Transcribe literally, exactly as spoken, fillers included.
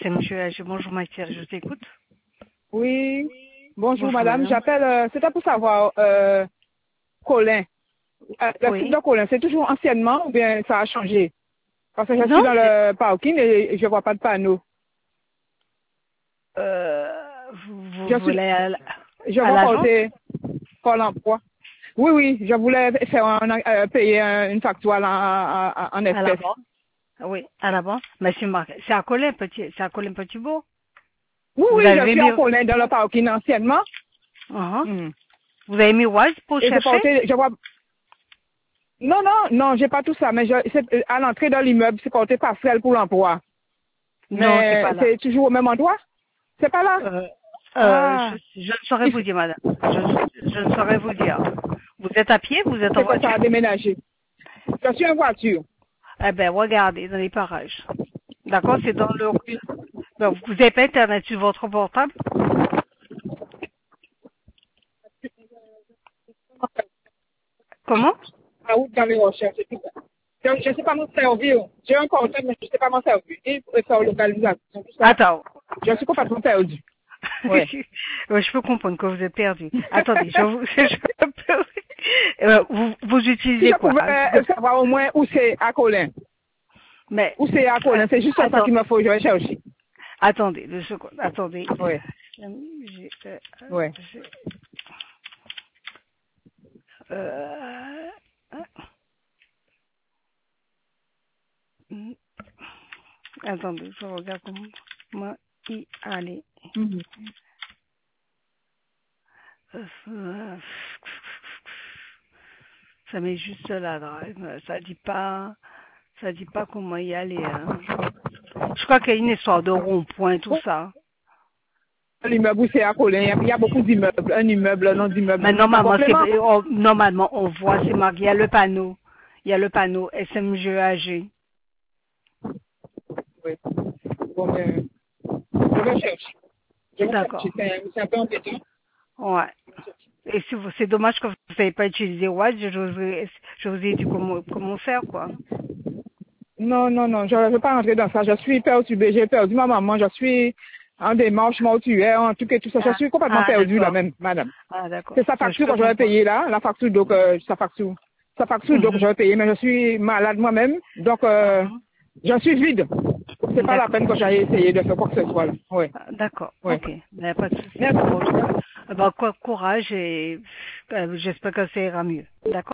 c'est monsieur H. Bonjour Mathilde, je t'écoute. Oui. Bonjour, Bonjour madame. madame. J'appelle, euh, c'était pour savoir, euh, Colin. Euh, le site Oui. de Colin, c'est toujours anciennement ou bien ça a changé? Parce que je Non, suis dans c'est... le parking et je vois pas de panneau. Euh, vous, vous Je suis, voulez à, l- je à vois l'agence? porter Pôle emploi. Oui, oui, je voulais faire un, euh, payer un- une facture en, en, en en À la espèces. banque? Oui, à la banque. Mais c'est marqué. C'est à Colin Petit, c'est à Colin Petit-Beau. Oui, Vous oui, je avez suis mis... à Colin dans le parking anciennement. Uh-huh. Mhm. Vous avez mis Wise pour Et je chercher? portais, je vois, non, non, non, j'ai pas tout ça, mais je, c'est, euh, à l'entrée de l'immeuble, c'est porté passerelle pour l'emploi. Non, c'est pas Mais là. c'est toujours au même endroit? C'est pas là? Euh, euh, Ah, je, je ne saurais il vous faut- dire, madame. Je, je ne saurais vous dire. Vous êtes à pied? Vous êtes en c'est que ça voiture? a déménagé. Je suis en voiture. Eh ben, regardez dans les parages. D'accord? C'est dans le... Ben, vous n'avez pas Internet sur votre portable? Comment? Ah oui, dans les recherches. et tout ça. Je ne sais pas m'en servir. J'ai un portable, mais je ne sais pas m'en servir. Et pour faire localisation, tout ça, Attends. je suis complètement perdu. Ouais. Ouais, je peux comprendre que vous êtes perdu. Attendez, je vous... Je peux... Euh, vous, vous Si utilisez je quoi? pouvais euh, savoir au moins où c'est à Colin. Mais... Où c'est à Colin, c'est juste ça qu'il me Attendez. faut, je vais chercher. Attendez, deux secondes. Attendez. Ouais. J'ai... euh, Ouais. j'ai- euh, euh, Attendez, je regarde comment y aller. Mhm. Euh, Ça met juste la drive. Ça dit pas, ça dit pas comment y aller. Hein. Je crois qu'il y a une histoire de rond-point, tout Bon, ça. l'immeuble où c'est à Colin, il y a, il y a beaucoup d'immeubles. Un immeuble, un autre immeuble. Mais À normalement, c'est, complément? on- normalement, on voit, c'est marqué, il y a le panneau. Il y a le panneau S M G A G. Oui. Bon, ben, je vais chercher. Je vais D'accord. chercher. C'est c'est un peu embêtant. Ouais. Et si vous- c'est dommage que vous n'avez pas utilisé Waze, je vous ai, je vous ai dit comment, comment faire, quoi. Non, non, non, je ne vais pas rentrer dans ça. Je suis perturbée. J'ai perdu ma maman. Je suis en démarche mortuaire, en tout cas, tout ça. Je Ah, suis complètement ah perdue là d'accord. même, madame. Ah, d'accord. C'est sa Ouais, je facture peux que je vais comprendre. payer là, la facture donc euh, sa facture. Sa facture donc je Mhm. vais payer, mais je suis malade moi-même, donc euh, Mhm. je suis vide. C'est pas la D'accord. peine que j'aille essayer de faire quoi que ce soit là. Ouais, Ah, d'accord. ouais. Ok. Ben, pas de souci. Merci. Bon, je- euh, ben, quoi, courage et euh, j'espère que ça ira mieux. D'accord?